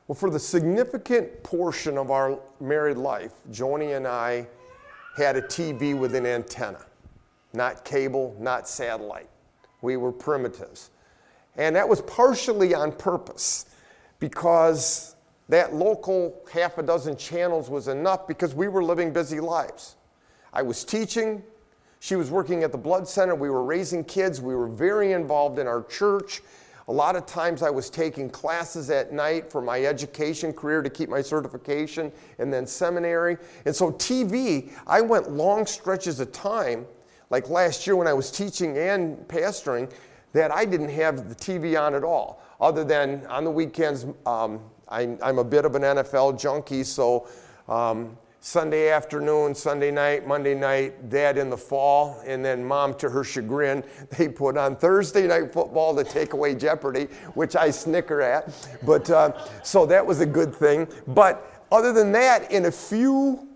Well, for the significant portion of our married life, Joni and I had a TV with an antenna. Not cable, not satellite. We were primitives. And that was partially on purpose because that local half a dozen channels was enough because we were living busy lives. I was teaching. She was working at the blood center. We were raising kids. We were very involved in our church. A lot of times I was taking classes at night for my education career to keep my certification and then seminary. And so TV, I went long stretches of time, like last year when I was teaching and pastoring, that I didn't have the TV on at all. Other than on the weekends, I'm a bit of an NFL junkie, so Sunday afternoon, Sunday night, Monday night, Dad in the fall, and then Mom, to her chagrin, they put on Thursday night football to take away Jeopardy, which I snicker at. But so that was a good thing. But other than that, in a few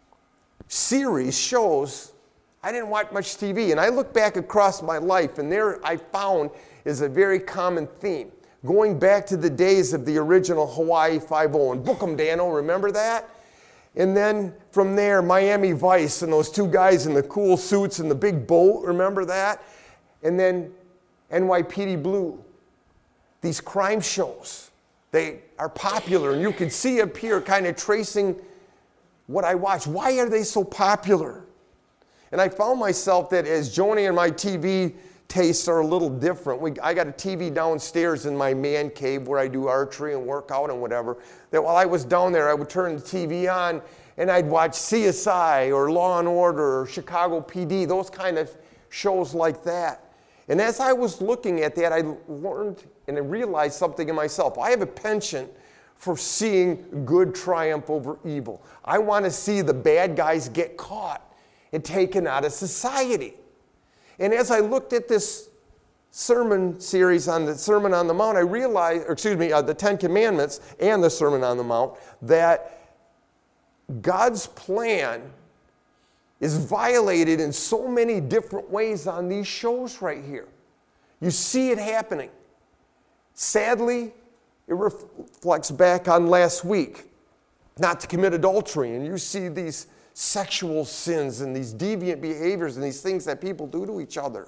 shows, I didn't watch much TV. And I look back across my life, and there I found is a very common theme. Going back to the days of the original Hawaii Five-0, and book 'em, Dano, remember that? And then from there, Miami Vice and those two guys in the cool suits and the big boat, remember that? And then NYPD Blue. These crime shows, they are popular, and you can see up here kind of tracing what I watch. Why are they so popular? And I found myself that as Joni and my TV tastes are a little different. I got a TV downstairs in my man cave where I do archery and work out and whatever. That while I was down there, I would turn the TV on and I'd watch CSI or Law and Order or Chicago PD, those kind of shows like that. And as I was looking at that, I learned and I realized something in myself. I have a penchant for seeing good triumph over evil. I want to see the bad guys get caught and taken out of society. And as I looked at this sermon series on the Sermon on the Mount, I realized, the Ten Commandments and the Sermon on the Mount, that God's plan is violated in so many different ways on these shows right here. You see it happening. Sadly, it reflects back on last week, not to commit adultery, and you see these sexual sins and these deviant behaviors and these things that people do to each other.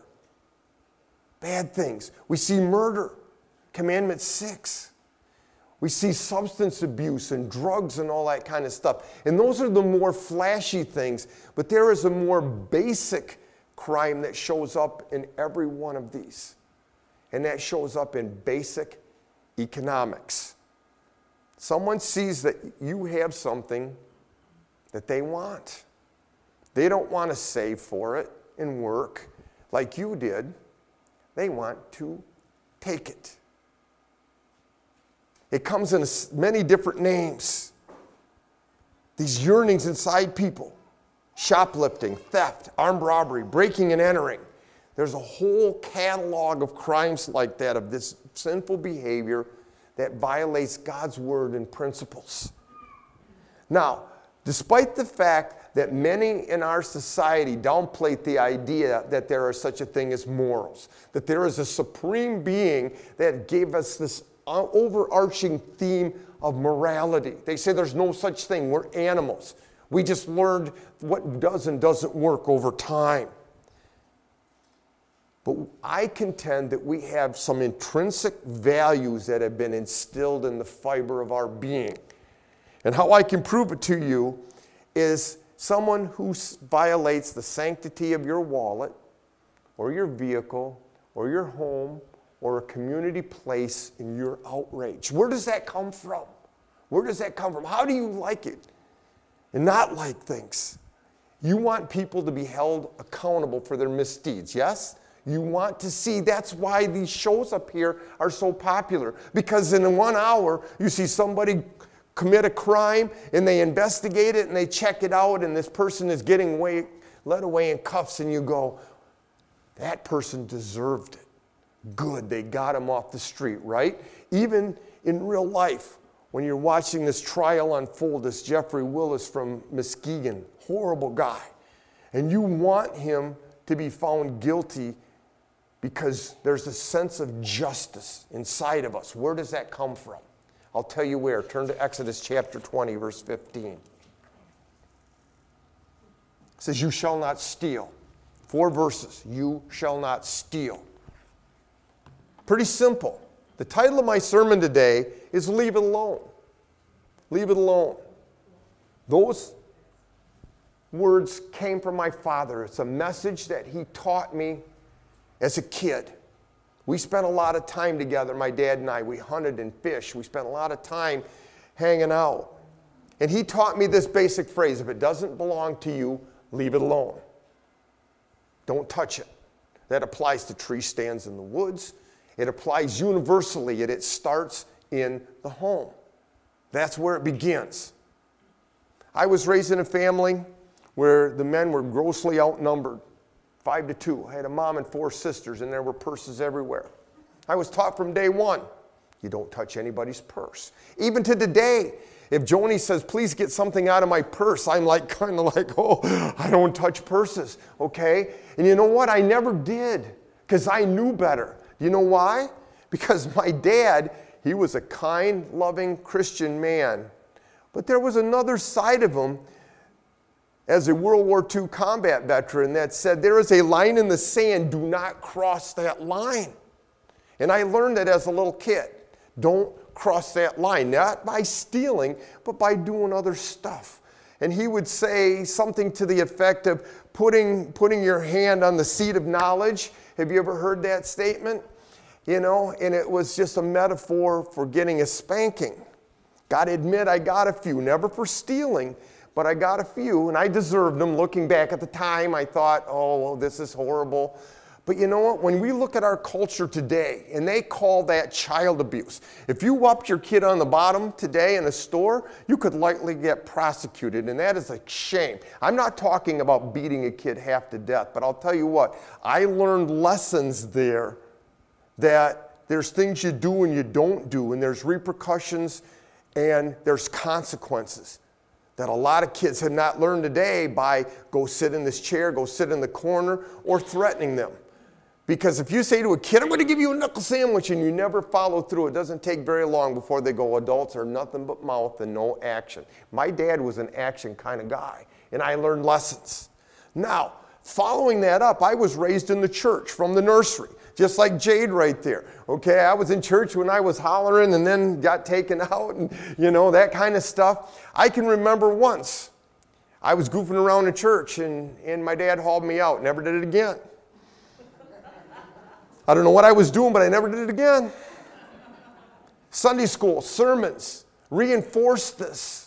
Bad things. We see murder, Commandment 6. We see substance abuse and drugs and all that kind of stuff. And those are the more flashy things, but there is a more basic crime that shows up in every one of these. And that shows up in basic economics. Someone sees that you have something that they want. They don't want to save for it and work like you did. They want to take it. It comes in many different names. These yearnings inside people. Shoplifting, theft, armed robbery, breaking and entering. There's a whole catalog of crimes like that, of this sinful behavior that violates God's word and principles. Now, despite the fact that many in our society downplay the idea that there are such a thing as morals, that there is a supreme being that gave us this overarching theme of morality. They say there's no such thing. We're animals. We just learned what does and doesn't work over time. But I contend that we have some intrinsic values that have been instilled in the fiber of our being. And how I can prove it to you is someone who violates the sanctity of your wallet or your vehicle or your home or a community place in your outrage. Where does that come from? Where does that come from? How do you like it and not like things? You want people to be held accountable for their misdeeds, yes? You want to see, that's why these shows up here are so popular. Because in 1 hour, you see somebody commit a crime, and they investigate it, and they check it out, and this person is getting led away in cuffs, and you go, that person deserved it. Good, they got him off the street, right? Even in real life, when you're watching this trial unfold, this Jeffrey Willis from Muskegon, horrible guy, and you want him to be found guilty because there's a sense of justice inside of us. Where does that come from? I'll tell you where. Turn to Exodus chapter 20, verse 15. It says, you shall not steal. 4 verses. You shall not steal. Pretty simple. The title of my sermon today is Leave It Alone. Leave it alone. Those words came from my father. It's a message that he taught me as a kid. We spent a lot of time together, my dad and I. We hunted and fished. We spent a lot of time hanging out. And he taught me this basic phrase, if it doesn't belong to you, leave it alone. Don't touch it. That applies to tree stands in the woods. It applies universally, and it starts in the home. That's where it begins. I was raised in a family where the men were grossly outnumbered, 5-2. I had a mom and 4 sisters, and there were purses everywhere. I was taught from day one, you don't touch anybody's purse. Even to today, if Joni says, please get something out of my purse, I'm kind of like, oh, I don't touch purses, okay? And you know what? I never did, because I knew better. You know why? Because my dad, he was a kind, loving Christian man. But there was another side of him as a World War II combat veteran that said, there is a line in the sand, do not cross that line. And I learned that as a little kid. Don't cross that line, not by stealing, but by doing other stuff. And he would say something to the effect of putting your hand on the seat of knowledge. Have you ever heard that statement? You know, and it was just a metaphor for getting a spanking. Gotta admit, I got a few, never for stealing, but I got a few, and I deserved them. Looking back at the time, I thought, oh, well, this is horrible. But you know what? When we look at our culture today, and they call that child abuse. If you whopped your kid on the bottom today in a store, you could likely get prosecuted, and that is a shame. I'm not talking about beating a kid half to death, but I'll tell you what, I learned lessons there that there's things you do and you don't do, and there's repercussions and there's consequences that a lot of kids have not learned today by go sit in this chair, go sit in the corner, or threatening them. Because if you say to a kid, I'm going to give you a knuckle sandwich, and you never follow through, it doesn't take very long before they go, adults are nothing but mouth and no action. My dad was an action kind of guy, and I learned lessons. Now, following that up, I was raised in the church from the nursery, just like Jade right there. Okay, I was in church when I was hollering and then got taken out and, you know, that kind of stuff. I can remember once I was goofing around in church and my dad hauled me out. Never did it again. I don't know what I was doing, but I never did it again. Sunday school, sermons reinforced this.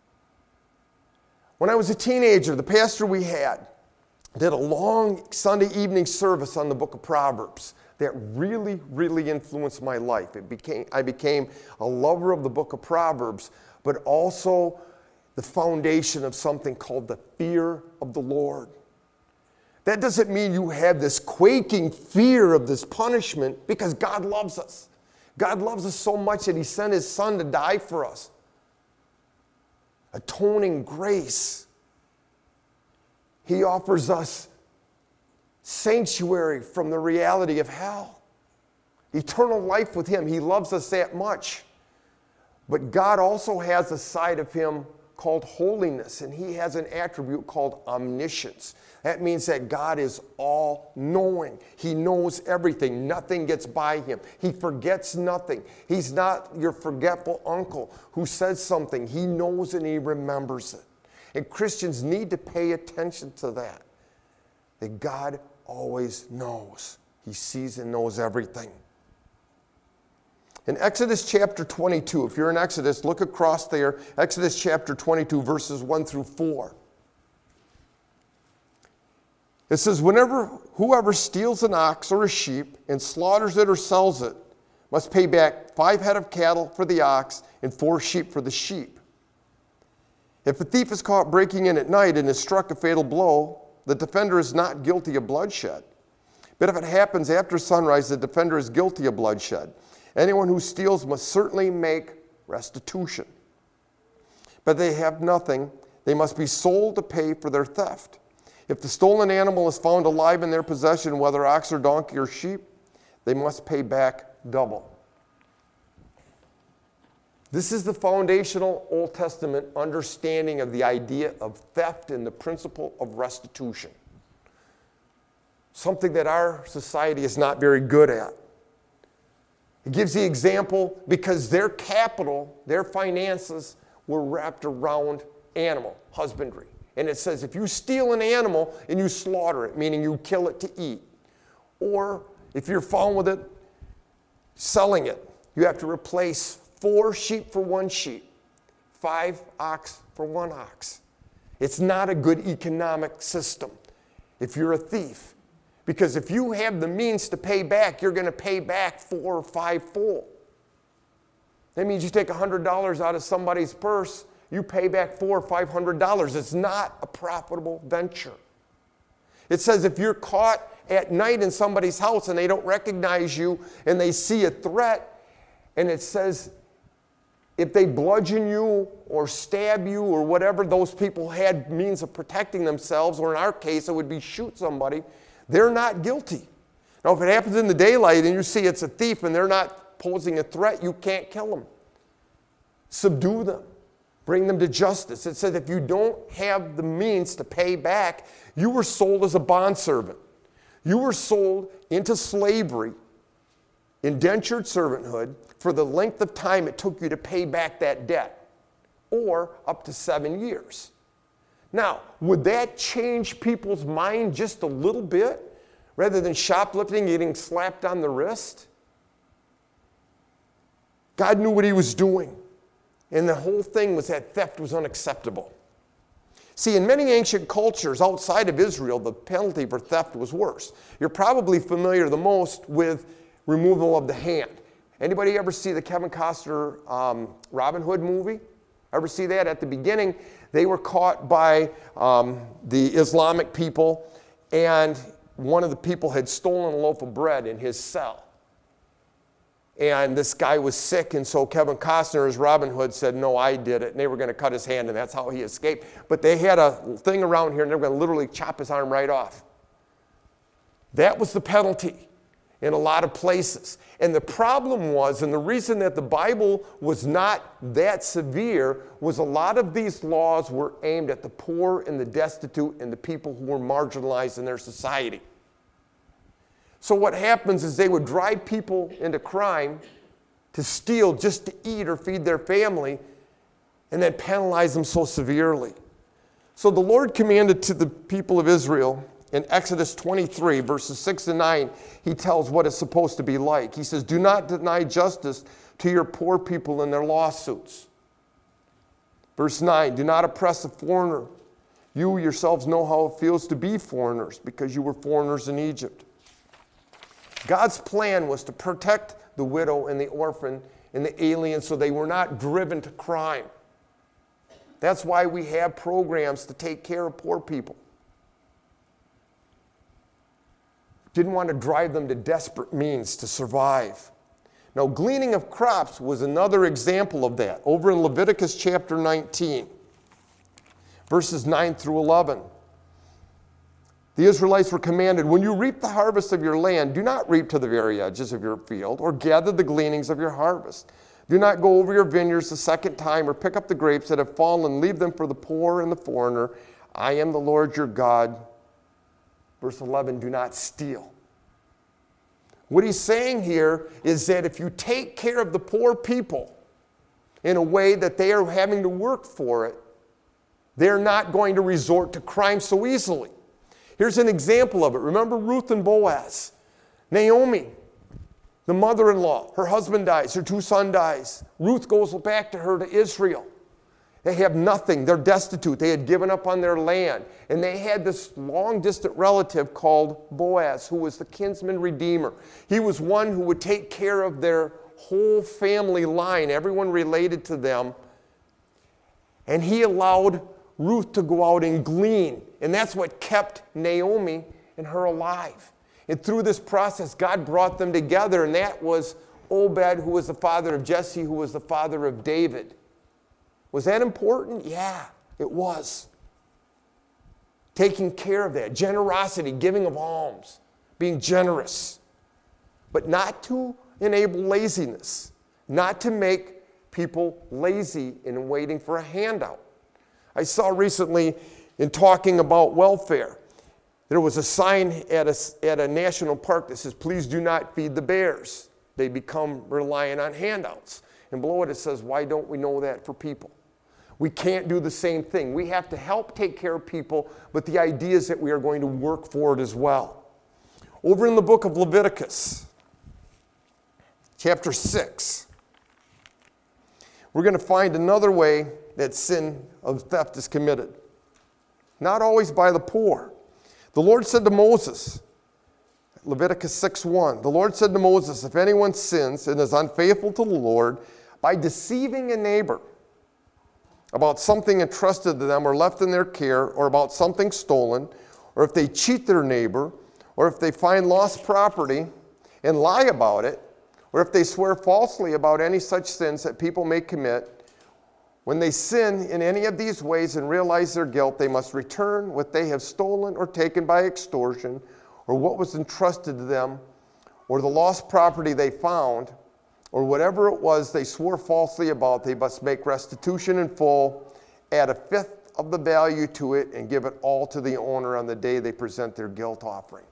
When I was a teenager, the pastor we had did a long Sunday evening service on the book of Proverbs that really, really influenced my life. I became a lover of the book of Proverbs, but also the foundation of something called the fear of the Lord. That doesn't mean you have this quaking fear of this punishment, because God loves us. God loves us so much that he sent his son to die for us. Atoning grace. He offers us sanctuary from the reality of hell. Eternal life with him. He loves us that much. But God also has a side of him called holiness, and he has an attribute called omniscience. That means that God is all-knowing. He knows everything. Nothing gets by him. He forgets nothing. He's not your forgetful uncle who says something. He knows and he remembers it. And Christians need to pay attention to that God always knows. He sees and knows everything. In Exodus chapter 22, if you're in Exodus, look across there, Exodus chapter 22, verses 1 through 4. It says, whoever steals an ox or a sheep and slaughters it or sells it must pay back 5 head of cattle for the ox and 4 sheep for the sheep. If a thief is caught breaking in at night and is struck a fatal blow, the defender is not guilty of bloodshed. But if it happens after sunrise, the defender is guilty of bloodshed. Anyone who steals must certainly make restitution. But they have nothing. They must be sold to pay for their theft. If the stolen animal is found alive in their possession, whether ox or donkey or sheep, they must pay back double. This is the foundational Old Testament understanding of the idea of theft and the principle of restitution. Something that our society is not very good at. It gives the example because their capital, their finances were wrapped around animal husbandry. And it says if you steal an animal and you slaughter it, meaning you kill it to eat, or if you're found with it, selling it, you have to replace 4 sheep for 1 sheep, 5 ox for 1 ox. It's not a good economic system if you're a thief. Because if you have the means to pay back, you're going to pay back 4 or 5 full. That means you take $100 out of somebody's purse, you pay back $400 or $500. It's not a profitable venture. It says if you're caught at night in somebody's house and they don't recognize you and they see a threat, and it says if they bludgeon you or stab you or whatever, those people had means of protecting themselves, or in our case it would be shoot somebody, they're not guilty. Now if it happens in the daylight and you see it's a thief and they're not posing a threat, you can't kill them. Subdue them. Bring them to justice. It says if you don't have the means to pay back, you were sold as a bondservant. You were sold into slavery, indentured servanthood, for the length of time it took you to pay back that debt, or up to 7 years. Now, would that change people's mind just a little bit, rather than shoplifting, getting slapped on the wrist? God knew what he was doing, and the whole thing was that theft was unacceptable. See, in many ancient cultures outside of Israel, the penalty for theft was worse. You're probably familiar the most with removal of the hand. Anybody ever see the Kevin Costner Robin Hood movie? Ever see that? At the beginning, they were caught by the Islamic people, and one of the people had stolen a loaf of bread in his cell. And this guy was sick, and so Kevin Costner, as Robin Hood, said, no, I did it. And they were going to cut his hand, and that's how he escaped. But they had a thing around here, and they were going to literally chop his arm right off. That was the penalty in a lot of places. And the problem was, and the reason that the Bible was not that severe, was a lot of these laws were aimed at the poor and the destitute and the people who were marginalized in their society. So what happens is they would drive people into crime to steal just to eat or feed their family, and then penalize them so severely. So the Lord commanded to the people of Israel in Exodus 23, verses 6 and 9, he tells what it's supposed to be like. He says, do not deny justice to your poor people in their lawsuits. Verse 9, do not oppress a foreigner. You yourselves know how it feels to be foreigners, because you were foreigners in Egypt. God's plan was to protect the widow and the orphan and the alien so they were not driven to crime. That's why we have programs to take care of poor people. Didn't want to drive them to desperate means to survive. Now, gleaning of crops was another example of that. Over in Leviticus chapter 19, verses 9 through 11. The Israelites were commanded, when you reap the harvest of your land, do not reap to the very edges of your field or gather the gleanings of your harvest. Do not go over your vineyards the second time or pick up the grapes that have fallen and leave them for the poor and the foreigner. I am the Lord your God. Verse 11, do not steal. What he's saying here is that if you take care of the poor people in a way that they are having to work for it, they're not going to resort to crime so easily. Here's an example of it. Remember Ruth and Boaz? Naomi, the mother-in-law, her husband dies, her 2 sons dies. Ruth goes back to her to Israel. They have nothing. They're destitute. They had given up on their land. And they had this long-distant relative called Boaz, who was the kinsman redeemer. He was one who would take care of their whole family line, everyone related to them. And he allowed Ruth to go out and glean. And that's what kept Naomi and her alive. And through this process, God brought them together. And that was Obed, who was the father of Jesse, who was the father of David. Was that important? Yeah, it was. Taking care of that. Generosity, giving of alms, being generous. But not to enable laziness. Not to make people lazy in waiting for a handout. I saw recently in talking about welfare, there was a sign at a national park that says, please do not feed the bears. They become reliant on handouts. And below it says, why don't we know that for people? We can't do the same thing. We have to help take care of people, but the idea is that we are going to work for it as well. Over in the book of Leviticus, chapter 6, we're going to find another way that sin of theft is committed. Not always by the poor. The Lord said to Moses, Leviticus 6:1, the Lord said to Moses, if anyone sins and is unfaithful to the Lord by deceiving a neighbor about something entrusted to them or left in their care, or about something stolen, or if they cheat their neighbor, or if they find lost property and lie about it, or if they swear falsely about any such sins that people may commit, when they sin in any of these ways and realize their guilt, they must return what they have stolen or taken by extortion, or what was entrusted to them, or the lost property they found, or whatever it was they swore falsely about. They must make restitution in full, add a fifth of the value to it, and give it all to the owner on the day they present their guilt offering.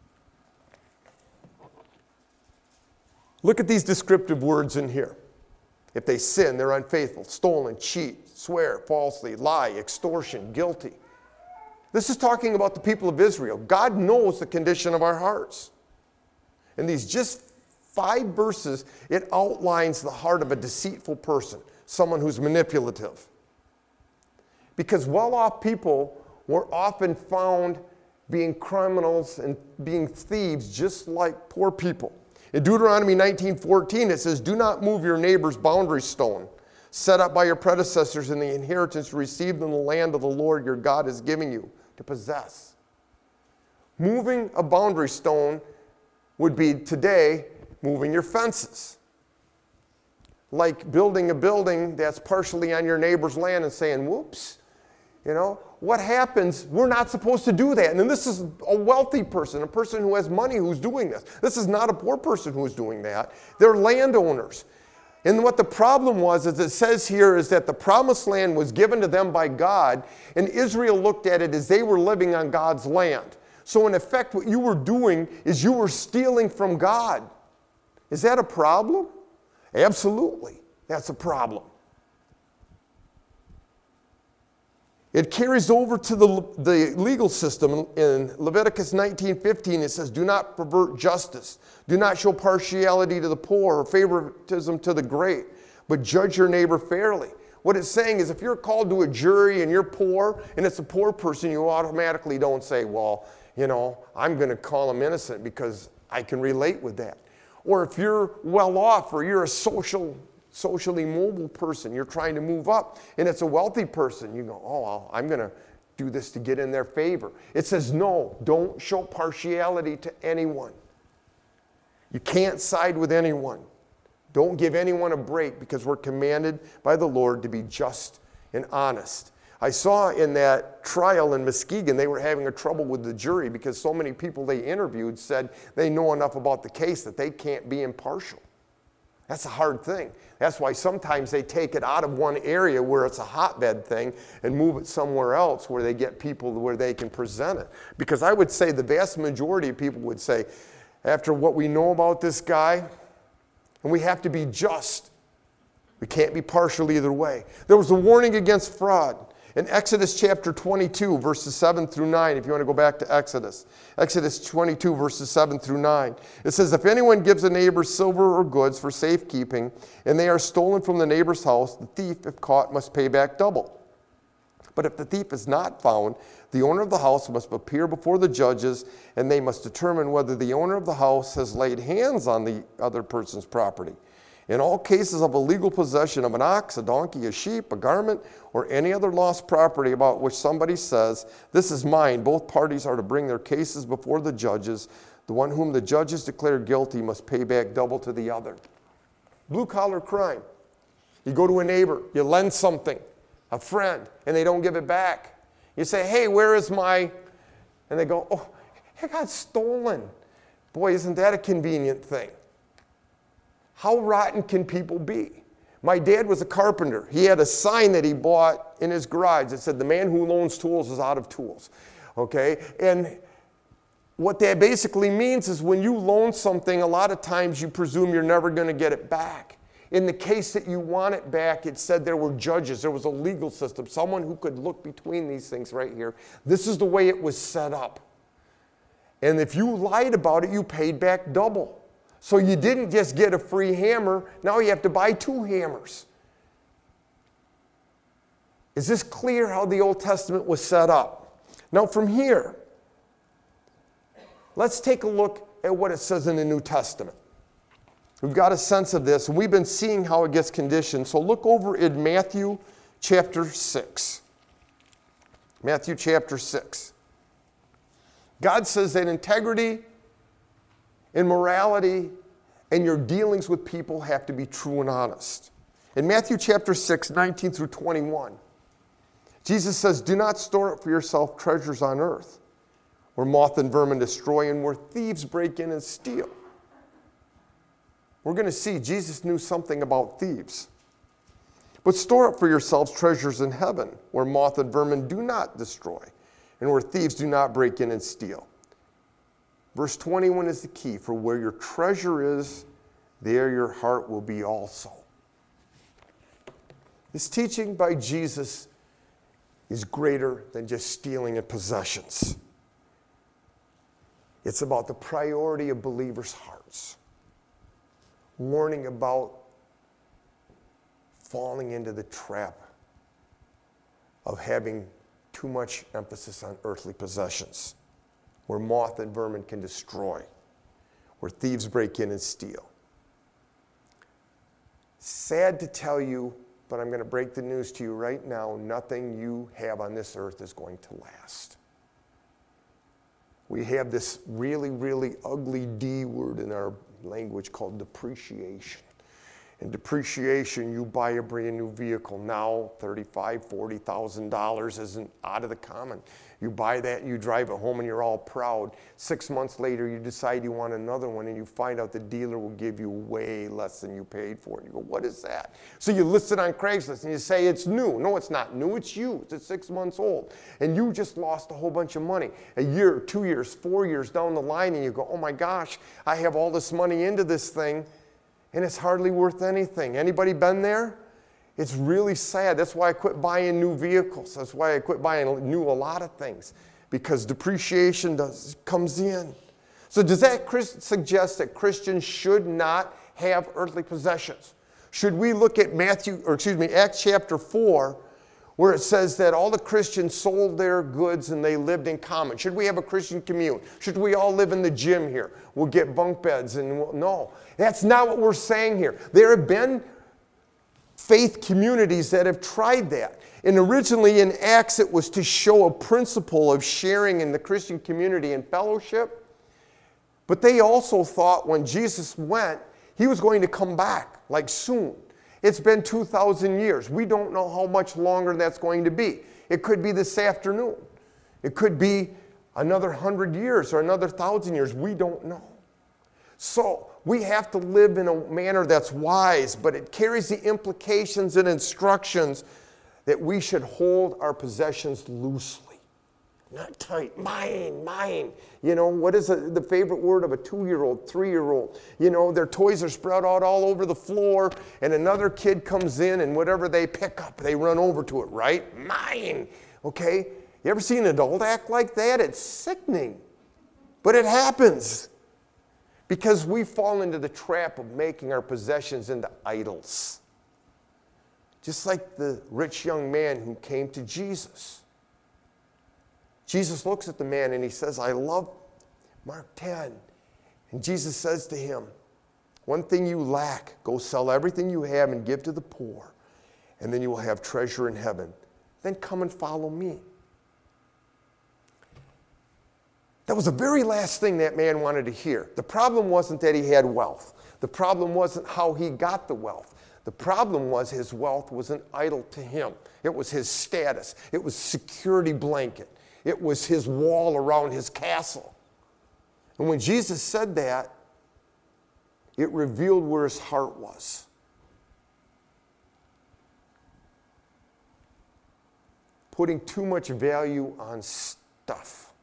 Look at these descriptive words in here. If they sin, they're unfaithful, stolen, cheat, swear falsely, lie, extortion, guilty. This is talking about the people of Israel. God knows the condition of our hearts. In these just 5 verses, it outlines the heart of a deceitful person, someone who's manipulative. Because well-off people were often found being criminals and being thieves just like poor people. In Deuteronomy 19:14, it says, do not move your neighbor's boundary stone, set up by your predecessors in the inheritance received in the land of the Lord your God is giving you to possess. Moving a boundary stone would be today moving your fences. Like building a building that's partially on your neighbor's land and saying, whoops, what happens? We're not supposed to do that. And then this is a wealthy person, a person who has money who's doing this. This is not a poor person who's doing that. They're landowners. And what the problem was, as it says here, is that the promised land was given to them by God, and Israel looked at it as they were living on God's land. So in effect, what you were doing is you were stealing from God. Is that a problem? Absolutely, that's a problem. It carries over to the legal system. In Leviticus 19:15, it says, do not pervert justice. Do not show partiality to the poor or favoritism to the great, but judge your neighbor fairly. What it's saying is if you're called to a jury and you're poor and it's a poor person, you automatically don't say, well, I'm going to call him innocent because I can relate with that. Or if you're well off or you're a socially mobile person, you're trying to move up, and it's a wealthy person, you go, oh, well, I'm going to do this to get in their favor. It says, no, don't show partiality to anyone. You can't side with anyone. Don't give anyone a break because we're commanded by the Lord to be just and honest. I saw in that trial in Muskegon, they were having a trouble with the jury because so many people they interviewed said they know enough about the case that they can't be impartial. That's a hard thing. That's why sometimes they take it out of one area where it's a hotbed thing and move it somewhere else where they get people where they can present it. Because I would say the vast majority of people would say, after what we know about this guy, and we have to be just. We can't be partial either way. There was a warning against fraud. In Exodus chapter 22, verses 7 through 9, if you want to go back to Exodus 22, verses 7 through 9, it says, if anyone gives a neighbor silver or goods for safekeeping, and they are stolen from the neighbor's house, the thief, if caught, must pay back double. But if the thief is not found, the owner of the house must appear before the judges, and they must determine whether the owner of the house has laid hands on the other person's property. In all cases of illegal possession of an ox, a donkey, a sheep, a garment, or any other lost property about which somebody says, this is mine, both parties are to bring their cases before the judges. The one whom the judges declare guilty must pay back double to the other. Blue-collar crime. You go to a neighbor, you lend something, a friend, and they don't give it back. You say, hey, where is my... And they go, oh, it got stolen. Boy, isn't that a convenient thing? How rotten can people be? My dad was a carpenter. He had a sign that he bought in his garage that said, "The man who loans tools is out of tools." Okay? And what that basically means is when you loan something, a lot of times you presume you're never going to get it back. In the case that you want it back, it said there were judges. There was a legal system, someone who could look between these things right here. This is the way it was set up. And if you lied about it, you paid back double. So you didn't just get a free hammer. Now you have to buy 2 hammers. Is this clear how the Old Testament was set up? Now from here, let's take a look at what it says in the New Testament. We've got a sense of this, and we've been seeing how it gets conditioned. So look over in Matthew chapter 6. Matthew chapter 6. God says that integrity and morality and your dealings with people have to be true and honest. In Matthew chapter 6, 19 through 21, Jesus says, "Do not store up for yourself treasures on earth, where moth and vermin destroy and where thieves break in and steal." We're going to see Jesus knew something about thieves. "But store up for yourselves treasures in heaven, where moth and vermin do not destroy, and where thieves do not break in and steal." Verse 21 is the key. "For where your treasure is, there your heart will be also." This teaching by Jesus is greater than just stealing and possessions. It's about the priority of believers' hearts. Warning about falling into the trap of having too much emphasis on earthly possessions, where moth and vermin can destroy, where thieves break in and steal. Sad to tell you, but I'm going to break the news to you right now, nothing you have on this earth is going to last. We have this really, really ugly D word in our language called depreciation. In depreciation, you buy a brand new vehicle now, $35,000, $40,000 isn't out of the common. You buy that, you drive it home, and you're all proud. 6 months later, you decide you want another one, and you find out the dealer will give you way less than you paid for it. And you go, "What is that?" So you list it on Craigslist, and you say, "It's new." No, it's not new, it's used. It's 6 months old. And you just lost a whole bunch of money. A year, 2 years, 4 years down the line, and you go, "Oh my gosh, I have all this money into this thing, and it's hardly worth anything." Anybody been there? It's really sad. That's why I quit buying new vehicles. That's why I quit buying a lot of things, because depreciation comes in. So does that suggest that Christians should not have earthly possessions? Should we look at Acts chapter 4, where it says that all the Christians sold their goods and they lived in common? Should we have a Christian commune? Should we all live in the gym here? We'll get bunk beds no. That's not what we're saying here. There have been faith communities that have tried that. And originally in Acts, it was to show a principle of sharing in the Christian community and fellowship. But they also thought when Jesus went, he was going to come back, like soon. It's been 2,000 years. We don't know how much longer that's going to be. It could be this afternoon. It could be another 100 years or another 1,000 years. We don't know. So we have to live in a manner that's wise, but it carries the implications and instructions that we should hold our possessions loosely, not tight. Mine. You know, what is the favorite word of a 2-year-old, 3-year-old? You know, their toys are spread out all over the floor, and another kid comes in, and whatever they pick up, they run over to it, right? Mine, okay? You ever see an adult act like that? It's sickening, but it happens. Because we fall into the trap of making our possessions into idols. Just like the rich young man who came to Jesus. Jesus looks at the man and he says, "I love," Mark 10. And Jesus says to him, "One thing you lack, go sell everything you have and give to the poor, and then you will have treasure in heaven. Then come and follow me." That was the very last thing that man wanted to hear. The problem wasn't that he had wealth. The problem wasn't how he got the wealth. The problem was his wealth was an idol to him. It was his status. It was security blanket. It was his wall around his castle. And when Jesus said that, it revealed where his heart was. putting too much value on stuff.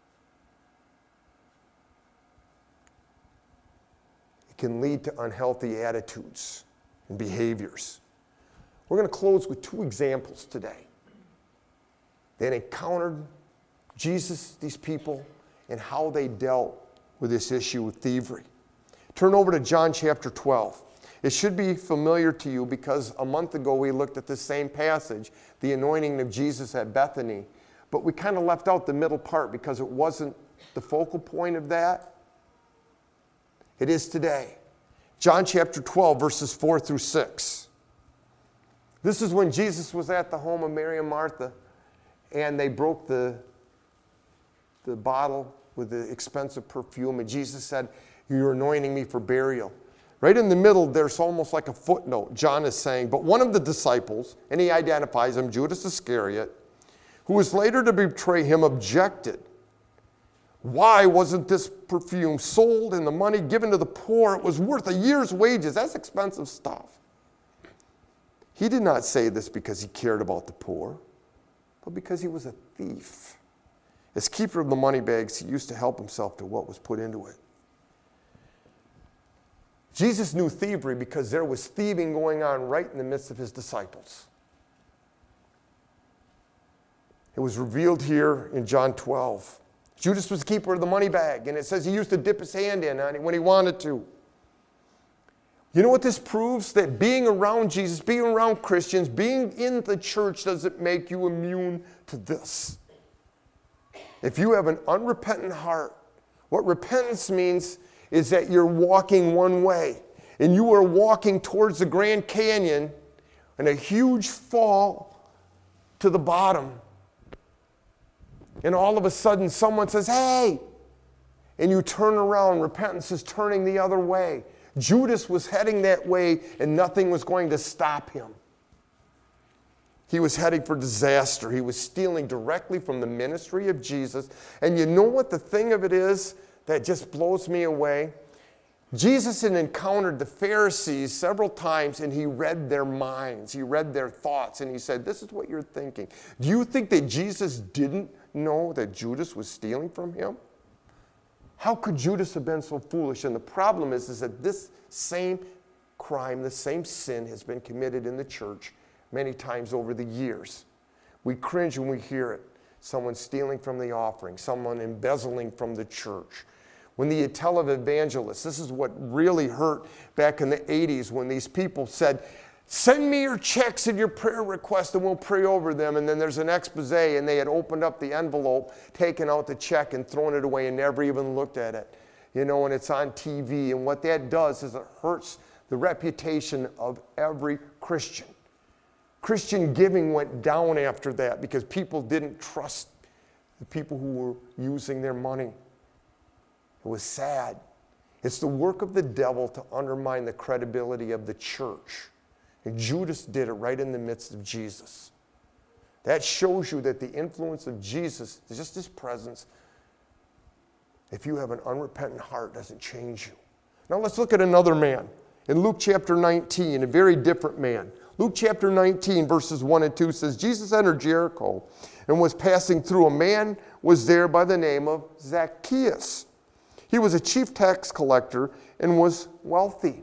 It can lead to unhealthy attitudes and behaviors. We're going to close with two examples today. They encountered Jesus, these people, and how they dealt with this issue of thievery. Turn over to John chapter 12. It should be familiar to you because a month ago we looked at this same passage, the anointing of Jesus at Bethany, but we kind of left out the middle part because it wasn't the focal point of that. It is today. John chapter 12, verses 4 through 6. This is when Jesus was at the home of Mary and Martha, and they broke the bottle with the expensive perfume, and Jesus said, "You're anointing me for burial." Right in the middle, there's almost like a footnote. John is saying, but one of the disciples, and he identifies him, Judas Iscariot, who was later to betray him, objected. Why wasn't this perfume sold and the money given to the poor? It was worth a year's wages. That's expensive stuff. He did not say this because he cared about the poor, but because he was a thief. As keeper of the money bags, he used to help himself to what was put into it. Jesus knew thievery because there was thieving going on right in the midst of his disciples. It was revealed here in John 12. Judas was the keeper of the money bag, and it says he used to dip his hand in on it when he wanted to. You know what this proves? That being around Jesus, being around Christians, being in the church doesn't make you immune to this. If you have an unrepentant heart, what repentance means is that you're walking one way, and you are walking towards the Grand Canyon and a huge fall to the bottom. And all of a sudden someone says, "Hey!" And you turn around. Repentance is turning the other way. Judas was heading that way, and nothing was going to stop him. He was heading for disaster. He was stealing directly from the ministry of Jesus. And you know what the thing of it is that just blows me away? Jesus had encountered the Pharisees several times, and he read their minds. He read their thoughts, and he said, "This is what you're thinking." Do you think that Jesus didn't know that Judas was stealing from him? How could Judas have been so foolish? And the problem is that this same crime, the same sin has been committed in the church many times over the years. We cringe when we hear it. Someone stealing from the offering, someone embezzling from the church. When the televangelists, this is what really hurt back in the 80s when these people said, "Send me your checks and your prayer requests and we'll pray over them." And then there's an expose, and they had opened up the envelope, taken out the check and thrown it away and never even looked at it. You know, and it's on TV. And what that does is it hurts the reputation of every Christian. Christian giving went down after that because people didn't trust the people who were using their money. It was sad. It's the work of the devil to undermine the credibility of the church. And Judas did it right in the midst of Jesus. That shows you that the influence of Jesus, just his presence, if you have an unrepentant heart, doesn't change you. Now let's look at another man. In Luke chapter 19, a very different man. Luke chapter 19, verses 1 and 2 says, Jesus entered Jericho and was passing through. A man was there by the name of Zacchaeus. He was a chief tax collector and was wealthy.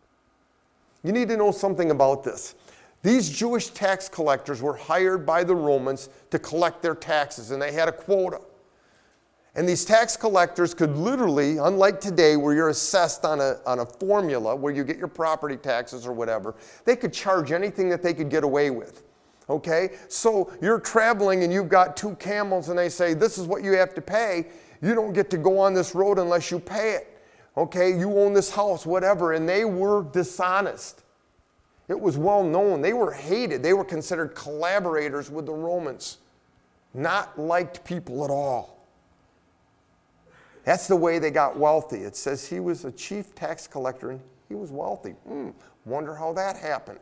You need to know something about this. These Jewish tax collectors were hired by the Romans to collect their taxes, and they had a quota. And these tax collectors could literally, unlike today where you're assessed on a formula where you get your property taxes or whatever, they could charge anything that they could get away with. Okay? So you're traveling and you've got 2 camels and they say, "This is what you have to pay. You don't get to go on this road unless you pay it. Okay? You own this house," whatever. And they were dishonest. It was well known. They were hated. They were considered collaborators with the Romans. Not liked people at all. That's the way they got wealthy. It says he was a chief tax collector and he was wealthy. Wonder how that happened.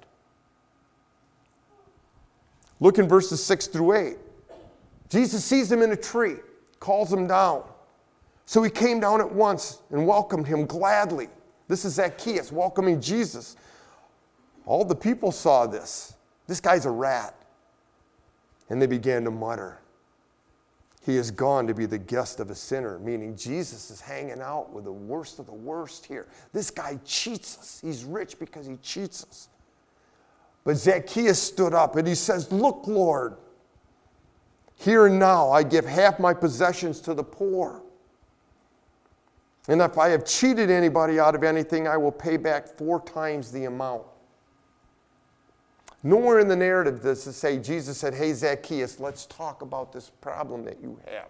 Look in verses 6 through 8. Jesus sees him in a tree, calls him down. So he came down at once and welcomed him gladly. This is Zacchaeus welcoming Jesus. All the people saw this. This guy's a rat. And they began to mutter, he is gone to be the guest of a sinner, meaning Jesus is hanging out with the worst of the worst here. This guy cheats us. He's rich because he cheats us. But Zacchaeus stood up and he says, look, Lord, here and now I give half my possessions to the poor. And if I have cheated anybody out of anything, I will pay back 4 times the amount. Nowhere in the narrative does it say Jesus said, hey, Zacchaeus, let's talk about this problem that you have.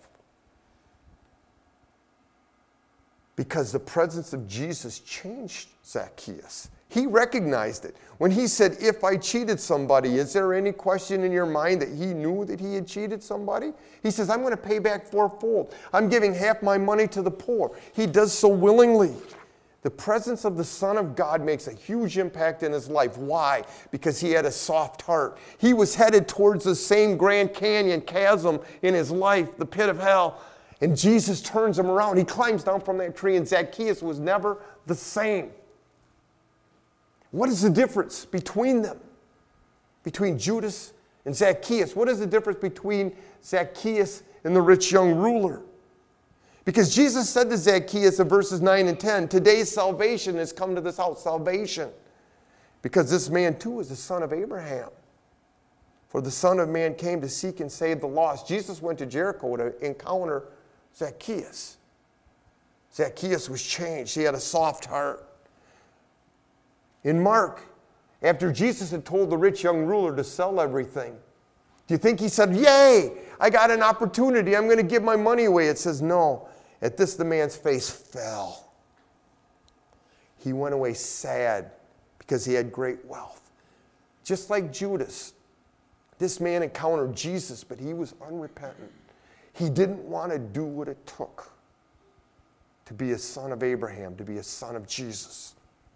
Because the presence of Jesus changed Zacchaeus. He recognized it. When he said, if I cheated somebody, is there any question in your mind that he knew that he had cheated somebody? He says, I'm going to pay back 4-fold. I'm giving half my money to the poor. He does so willingly. The presence of the Son of God makes a huge impact in his life. Why? Because he had a soft heart. He was headed towards the same Grand Canyon chasm in his life, the pit of hell. And Jesus turns him around. He climbs down from that tree, and Zacchaeus was never the same. What is the difference between them? Between Judas and Zacchaeus? What is the difference between Zacchaeus and the rich young ruler? Because Jesus said to Zacchaeus in verses 9 and 10, today's salvation has come to this house. Salvation. Because this man too is the son of Abraham. For the Son of Man came to seek and save the lost. Jesus went to Jericho to encounter Zacchaeus. Zacchaeus was changed. He had a soft heart. In Mark, after Jesus had told the rich young ruler to sell everything, do you think he said, yay, I got an opportunity, I'm going to give my money away? It says, no. At this, the man's face fell. He went away sad because he had great wealth. Just like Judas, this man encountered Jesus, but he was unrepentant. He didn't want to do what it took to be a son of Abraham, to be a son of Jesus.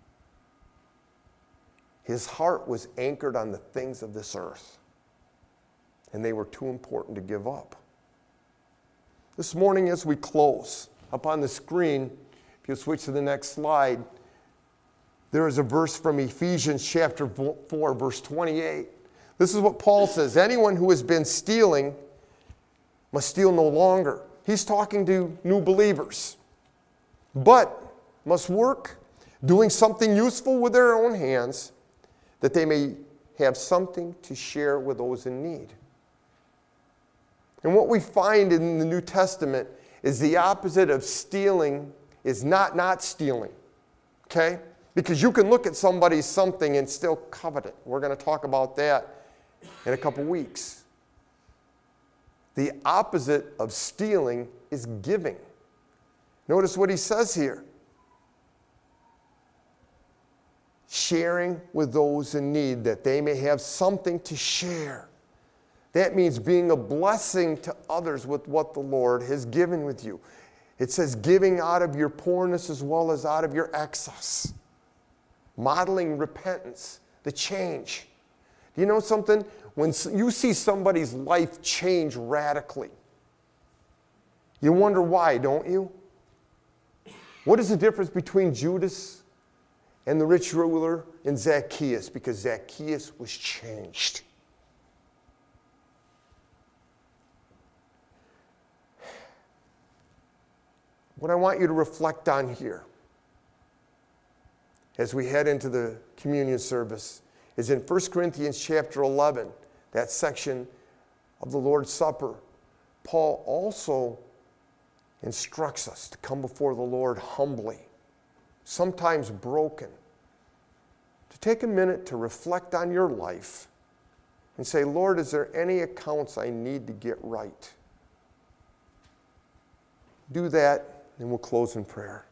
His heart was anchored on the things of this earth, and they were too important to give up. This morning as we close, up on the screen, if you switch to the next slide, there is a verse from Ephesians chapter 4, verse 28. This is what Paul says, anyone who has been stealing must steal no longer. He's talking to new believers, but must work, doing something useful with their own hands, that they may have something to share with those in need. And what we find in the New Testament is the opposite of stealing is not stealing, okay? Because you can look at somebody's something and still covet it. We're going to talk about that in a couple weeks. The opposite of stealing is giving. Notice what he says here. Sharing with those in need, that they may have something to share. That means being a blessing to others with what the Lord has given with you. It says giving out of your poorness as well as out of your excess. Modeling repentance, the change. Do you know something? When you see somebody's life change radically, you wonder why, don't you? What is the difference between Judas and the rich ruler and Zacchaeus? Because Zacchaeus was changed. What I want you to reflect on here as we head into the communion service is in 1 Corinthians chapter 11, that section of the Lord's Supper. Paul also instructs us to come before the Lord humbly, sometimes broken, to take a minute to reflect on your life and say, Lord, is there any accounts I need to get right? Do that, and we'll close in prayer.